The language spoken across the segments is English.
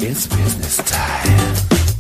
It's business time.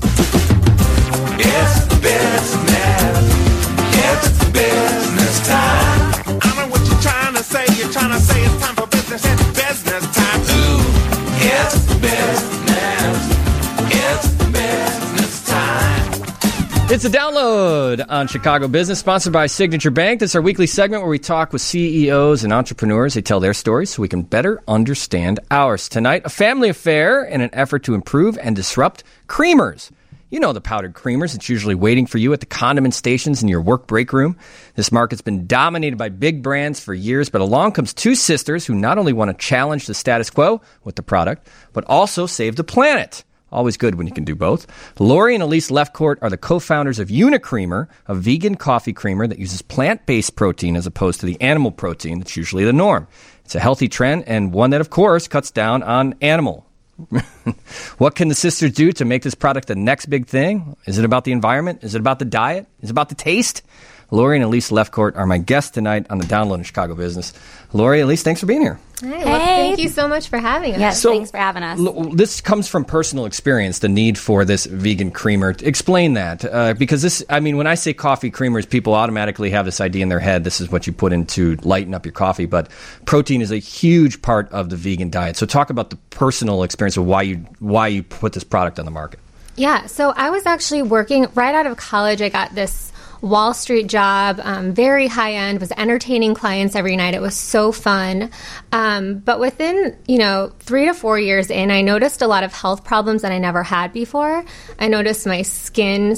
It's business. It's business time. I know what you're trying to say. You're trying to say it's time for business. It's business time. Ooh, it's business. It's business time. It's a download on Chicago Business, sponsored by Signature Bank. This is our weekly segment where we talk with CEOs and entrepreneurs. They tell their stories so we can better understand ours. Tonight, a family affair in an effort to improve and disrupt creamers. You know the powdered creamers. It's usually waiting for you at the condiment stations in your work break room. This market's been dominated by big brands for years, but along comes two sisters who not only want to challenge the status quo with the product, but also save the planet. Always good when you can do both. Lori and Elise Lefcourt are the co-founders of Unicreamer, a vegan coffee creamer that uses plant-based protein as opposed to the animal protein that's usually the norm. It's a healthy trend and one that, of course, cuts down on animal. What can the sisters do to make this product the next big thing? Is it about the environment? Is it about the diet? Is it about the taste? Lori and Elise Lefcourt are my guests tonight on the Download in Chicago Business. Lori, Elise, thanks for being here. Hey, well, thank you so much for having us. Yes, thanks for having us. This comes from personal experience, the need for this vegan creamer. Explain that, because this, I mean, when I say coffee creamers, people automatically have this idea in their head. This is what you put in to lighten up your coffee, but protein is a huge part of the vegan diet. So talk about the personal experience of why you put this product on the market. Yeah, so I was actually working right out of college. I got this Wall Street job, very high end, was entertaining clients every night. It was so fun. But within, 3 to 4 years in, I noticed a lot of health problems that I never had before. I noticed my skin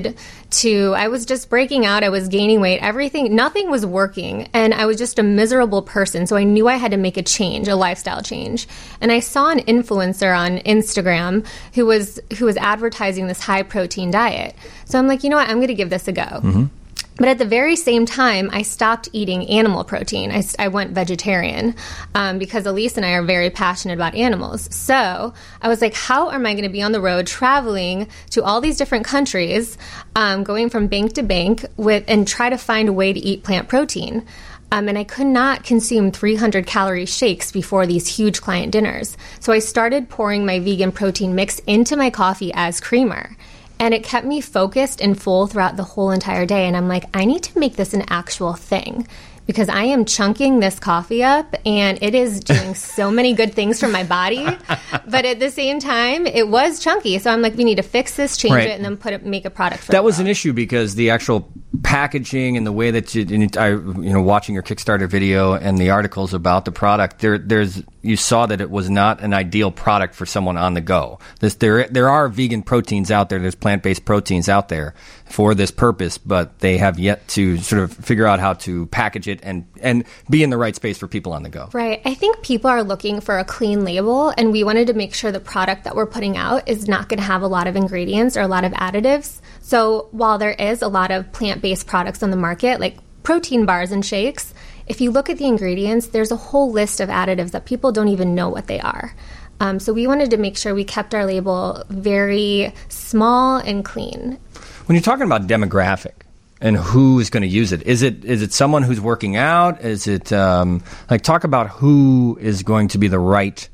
I was just breaking out. I was gaining weight. Nothing was working. And I was just a miserable person. So I knew I had to make a lifestyle change. And I saw an influencer on Instagram who was advertising this high protein diet. So I'm like, you know what? I'm going to give this a go. Mm-hmm. But at the very same time, I stopped eating animal protein. I went vegetarian because Elise and I are very passionate about animals. So I was like, how am I going to be on the road traveling to all these different countries, going from bank to bank and try to find a way to eat plant protein? And I could not consume 300-calorie shakes before these huge client dinners. So I started pouring my vegan protein mix into my coffee as creamer. And it kept me focused and full throughout the whole entire day. And I'm like, I need to make this an actual thing because I am chunking this coffee up and it is doing so many good things for my body. But at the same time, it was chunky. So I'm like, we need to fix this, change it, and then make a product for it. That was an issue because the actual packaging and the way that watching your Kickstarter video and the articles about the product, you saw that it was not an ideal product for someone on the go. There are vegan proteins out there. There's plant-based proteins out there for this purpose, but they have yet to sort of figure out how to package it and be in the right space for people on the go. Right. I think people are looking for a clean label, and we wanted to make sure the product that we're putting out is not going to have a lot of ingredients or a lot of additives. So while there is a lot of plant-based products on the market, like protein bars and shakes, if you look at the ingredients, there's a whole list of additives that people don't even know what they are. So we wanted to make sure we kept our label very small and clean. When you're talking about demographic and who is going to use it, is it someone who's working out? Is it talk about who is going to be the right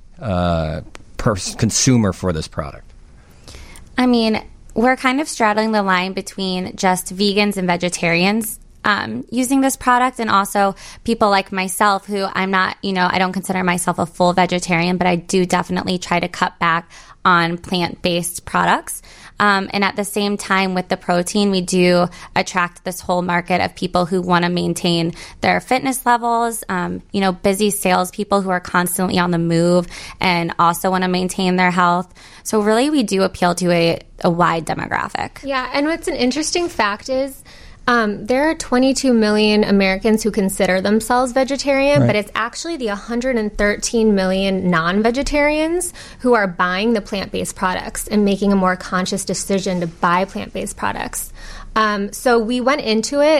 consumer for this product? I mean, we're kind of straddling the line between just vegans and vegetarians using this product, and also people like myself who I'm not, I don't consider myself a full vegetarian, but I do definitely try to cut back on plant-based products. And at the same time with the protein, we do attract this whole market of people who want to maintain their fitness levels, busy salespeople who are constantly on the move and also want to maintain their health. So really we do appeal to a wide demographic. Yeah, and what's an interesting fact is there are 22 million Americans who consider themselves vegetarian, right, but it's actually the 113 million non-vegetarians who are buying the plant-based products and making a more conscious decision to buy plant-based products. So we went into it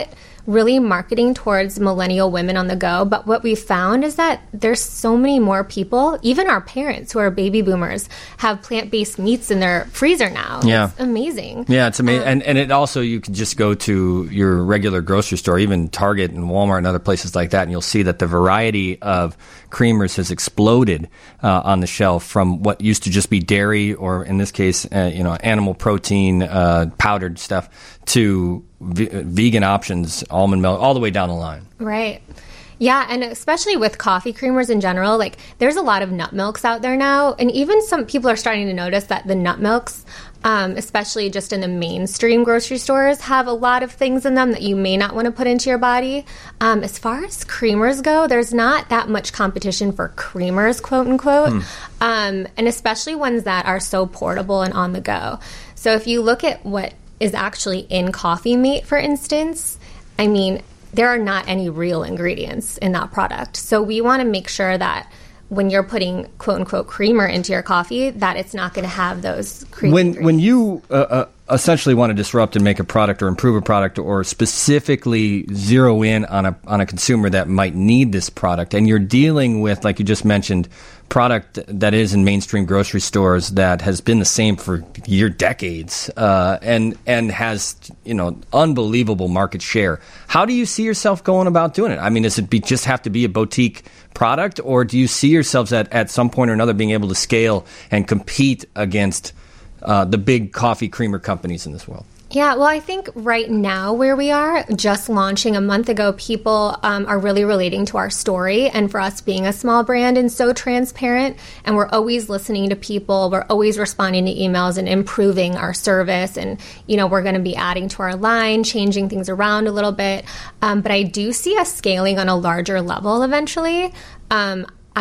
really marketing towards millennial women on the go. But what we found is that there's so many more people, even our parents who are baby boomers, have plant-based meats in their freezer now. Yeah. It's amazing. Yeah, it's amazing. And it also, you can just go to your regular grocery store, even Target and Walmart and other places like that, and you'll see that the variety of creamers has exploded on the shelf from what used to just be dairy, or in this case, animal protein, powdered stuff, to vegan options, almond milk, all the way down the line. Right. Yeah, and especially with coffee creamers in general, like there's a lot of nut milks out there now, and even some people are starting to notice that the nut milks, especially just in the mainstream grocery stores, have a lot of things in them that you may not want to put into your body. As far as creamers go, there's not that much competition for creamers, quote unquote, and especially ones that are so portable and on the go. So if you look at what is actually in coffee mate, for instance, I mean, there are not any real ingredients in that product. So we want to make sure that when you're putting quote unquote creamer into your coffee, that it's not going to have those creamy When you essentially want to disrupt and make a product or improve a product, or specifically zero in on a consumer that might need this product, and you're dealing with, like you just mentioned, product that is in mainstream grocery stores that has been the same for decades, and has unbelievable market share. How do you see yourself going about doing it? I mean, does it just have to be a boutique product, or do you see yourselves at some point or another being able to scale and compete against the big coffee creamer companies in this world? Yeah, well, I think right now where we are, just launching a month ago, people are really relating to our story, and for us being a small brand and so transparent, and we're always listening to people, we're always responding to emails and improving our service, and we're going to be adding to our line, changing things around a little bit, but I do see us scaling on a larger level eventually. I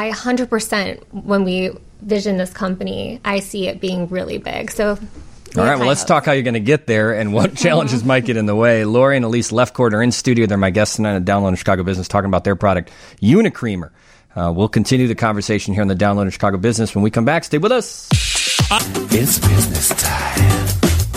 100%, when we vision this company, I see it being really big. So all right, well, let's talk how you're going to get there and what challenges might get in the way. Lori and Elise Lefcourt are in studio. They're my guests tonight at Download in Chicago Business, talking about their product, Unicreamer. We'll continue the conversation here on the Download in Chicago Business when we come back. Stay with us. It's business time.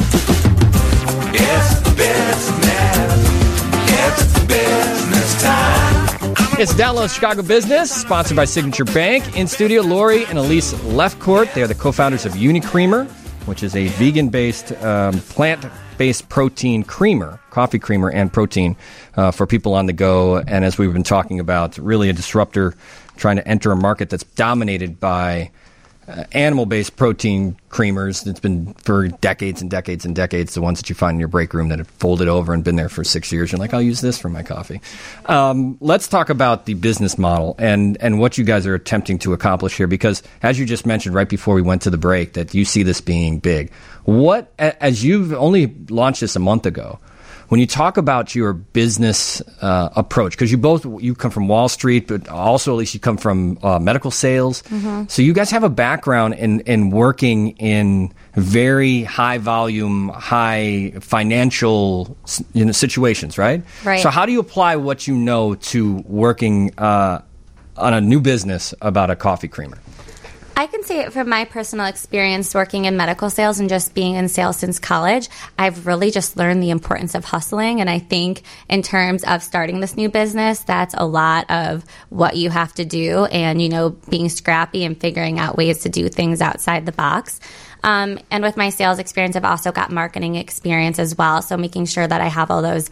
It's business. It's business time. It's Download Chicago Business, sponsored by Signature Bank. In studio, Lori and Elise Lefcourt. They are the co-founders of Unicreamer, which is a vegan-based, plant-based protein creamer, coffee creamer and protein for people on the go. And as we've been talking about, really a disruptor trying to enter a market that's dominated by animal-based protein creamers. It's been for decades and decades and decades, the ones that you find in your break room that have folded over and been there for 6 years. You're like, I'll use this for my coffee. Let's talk about the business model and what you guys are attempting to accomplish here, because as you just mentioned right before we went to the break, that you see this being big. What, as you've only launched this a month ago, when you talk about your business approach, because you come from Wall Street, but also at least you come from medical sales. Mm-hmm. So you guys have a background in working in very high volume, high financial situations, right? Right. So how do you apply what you know to working on a new business about a coffee creamer? I can say it from my personal experience working in medical sales and just being in sales since college. I've really just learned the importance of hustling. And I think in terms of starting this new business, that's a lot of what you have to do and, being scrappy and figuring out ways to do things outside the box. And with my sales experience, I've also got marketing experience as well. So making sure that I have all those,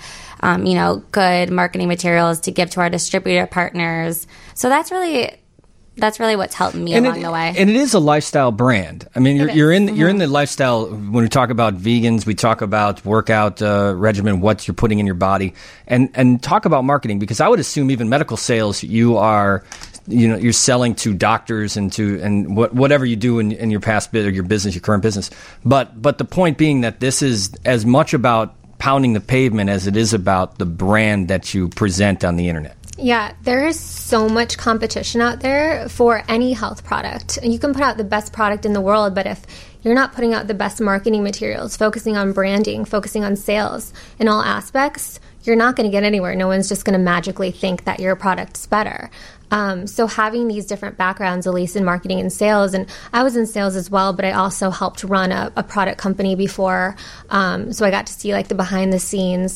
good marketing materials to give to our distributor partners. So that's really what's helped me along the way. And it is a lifestyle brand. I mean, you're in the lifestyle. When we talk about vegans, we talk about workout regimen, what you're putting in your body, and talk about marketing, because I would assume even medical sales, you are, you're selling to doctors and whatever you do in your past bit or your business, your current business. But the point being that this is as much about pounding the pavement as it is about the brand that you present on the internet. Yeah, there is so much competition out there for any health product. And you can put out the best product in the world, but if you're not putting out the best marketing materials, focusing on branding, focusing on sales in all aspects, you're not going to get anywhere. No one's just going to magically think that your product's better. So having these different backgrounds, Elise in marketing and sales, and I was in sales as well, but I also helped run a product company before. So I got to see like the behind the scenes.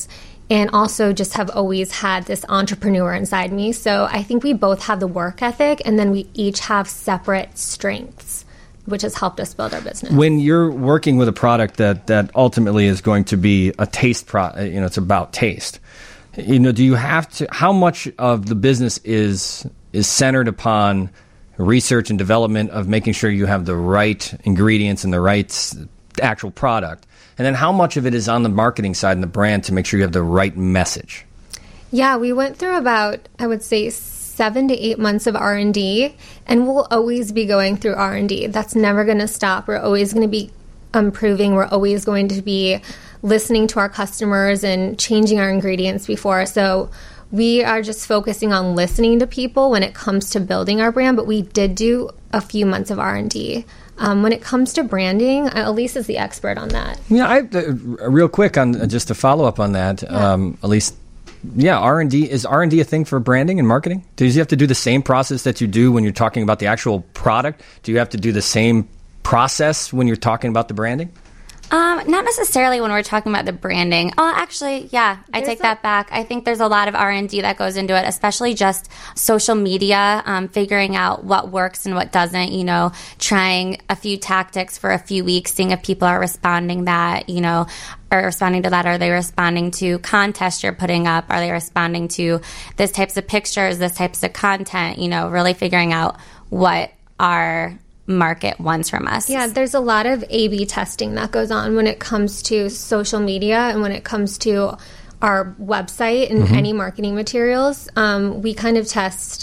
and also just have always had this entrepreneur inside me. So I think we both have the work ethic, and then we each have separate strengths, which has helped us build our business. When you're working with a product that ultimately is going to be a taste it's about taste. Do you have to? How much of the business is centered upon research and development of making sure you have the right ingredients and the right actual product, and then how much of it is on the marketing side and the brand to make sure you have the right message? Yeah, we went through about, I would say, 7 to 8 months of R&D, and we'll always be going through R&D. That's never going to stop. We're always going to be improving. We're always going to be listening to our customers and changing our ingredients before. So we are just focusing on listening to people when it comes to building our brand, but we did do a few months of R&D. When it comes to branding, Elise is the expert on that. Yeah, real quick on just to follow up on that, Elise. Yeah, R&D. Is R&D a thing for branding and marketing? Do you have to do the same process that you do when you're talking about the actual product? Do you have to do the same process when you're talking about the branding? Not necessarily when we're talking about the branding. Oh, actually, yeah, I take that back. I think there's a lot of R&D that goes into it, especially just social media, figuring out what works and what doesn't, trying a few tactics for a few weeks, seeing if people are responding responding to that. Are they responding to contests you're putting up? Are they responding to this types of pictures, this types of content? Really figuring out what our market wants from us. Yeah, there's a lot of A/B testing that goes on when it comes to social media and when it comes to our website and any marketing materials. We kind of test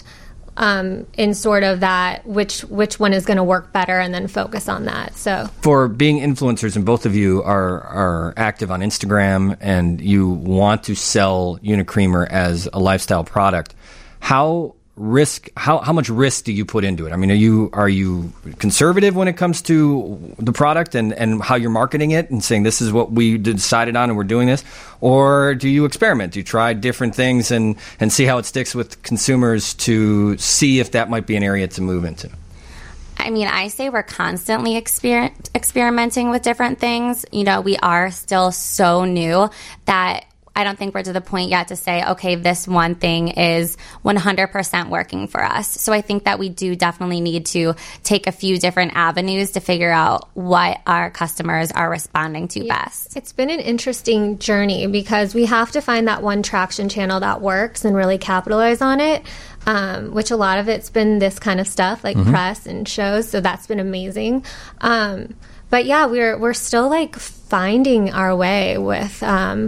in sort of that which one is going to work better, and then focus on that. So for being influencers, and both of you are active on Instagram, and you want to sell Unicreamer as a lifestyle product, how much risk do you put into it? I mean, are you conservative when it comes to the product and how you're marketing it and saying this is what we decided on and we're doing this? Or do you experiment? Do you try different things and see how it sticks with consumers to see if that might be an area to move into? I mean, I say we're constantly experimenting with different things. We are still so new that I don't think we're to the point yet to say, okay, this one thing is 100% working for us. So I think that we do definitely need to take a few different avenues to figure out what our customers are responding to best. It's been an interesting journey because we have to find that one traction channel that works and really capitalize on it, which a lot of it's been this kind of stuff like press and shows. So that's been amazing. But yeah, we're still finding our way with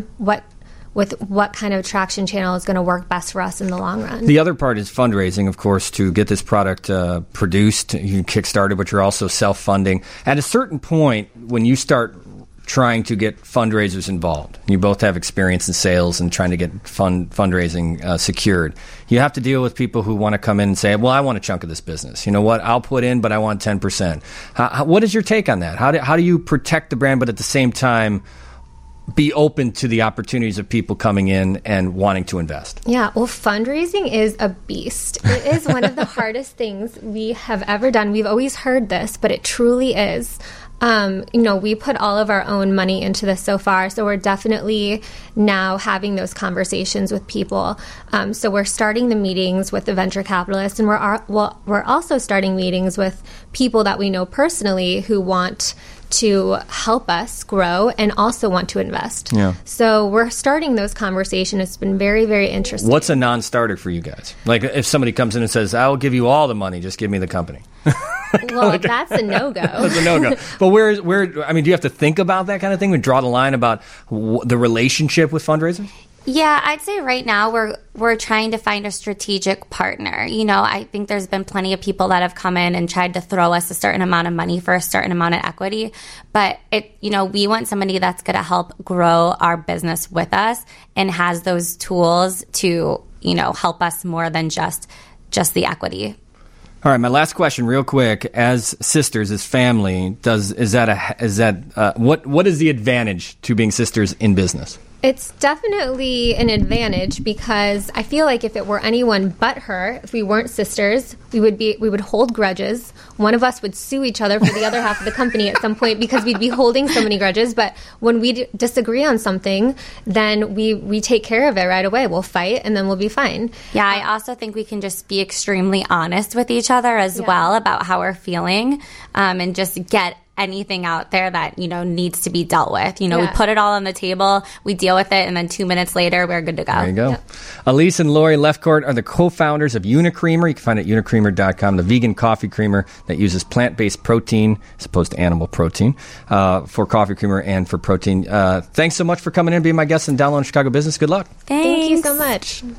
what kind of traction channel is going to work best for us in the long run. The other part is fundraising, of course, to get this product produced. You Kickstarted, but you're also self-funding. At a certain point, when you start trying to get fundraisers involved, you both have experience in sales and trying to get fundraising secured, you have to deal with people who want to come in and say, well, I want a chunk of this business. You know what? I'll put in, but I want 10%. What is your take on that? How do you protect the brand, but at the same time be open to the opportunities of people coming in and wanting to invest? Yeah, well, fundraising is a beast. It is one of the hardest things we have ever done. We've always heard this, but it truly is. We put all of our own money into this so far, so we're definitely now having those conversations with people. So we're starting the meetings with the venture capitalists, and we're also starting meetings with people that we know personally who want to help us grow and also want to invest. Yeah. So we're starting those conversations. It's been very, very interesting. What's a non-starter for you guys? Like if somebody comes in and says, I'll give you all the money, just give me the company. Well, that's a no-go. That's a no-go. But do you have to think about that kind of thing? We draw the line about the relationship with fundraisers? Yeah, I'd say right now we're trying to find a strategic partner. I think there's been plenty of people that have come in and tried to throw us a certain amount of money for a certain amount of equity. But we want somebody that's going to help grow our business with us and has those tools to, help us more than just the equity. All right, my last question, real quick. As sisters, as family, what is the advantage to being sisters in business? It's definitely an advantage because I feel like if it were anyone but her, if we weren't sisters, we would hold grudges. One of us would sue each other for the other half of the company at some point because we'd be holding so many grudges. But when we disagree on something, then we take care of it right away. We'll fight and then we'll be fine. Yeah, I also think we can just be extremely honest with each other as well about how we're feeling, and just get anything out there that, needs to be dealt with. We put it all on the table, we deal with it, and then 2 minutes later, we're good to go. There you go. Yep. Elise and Lori Lefcourt are the co-founders of Unicreamer. You can find it at unicreamer.com, the vegan coffee creamer that uses plant-based protein as opposed to animal protein for coffee creamer and for protein. Thanks so much for coming in and being my guest and Download Chicago Business. Good luck. Thank you so much.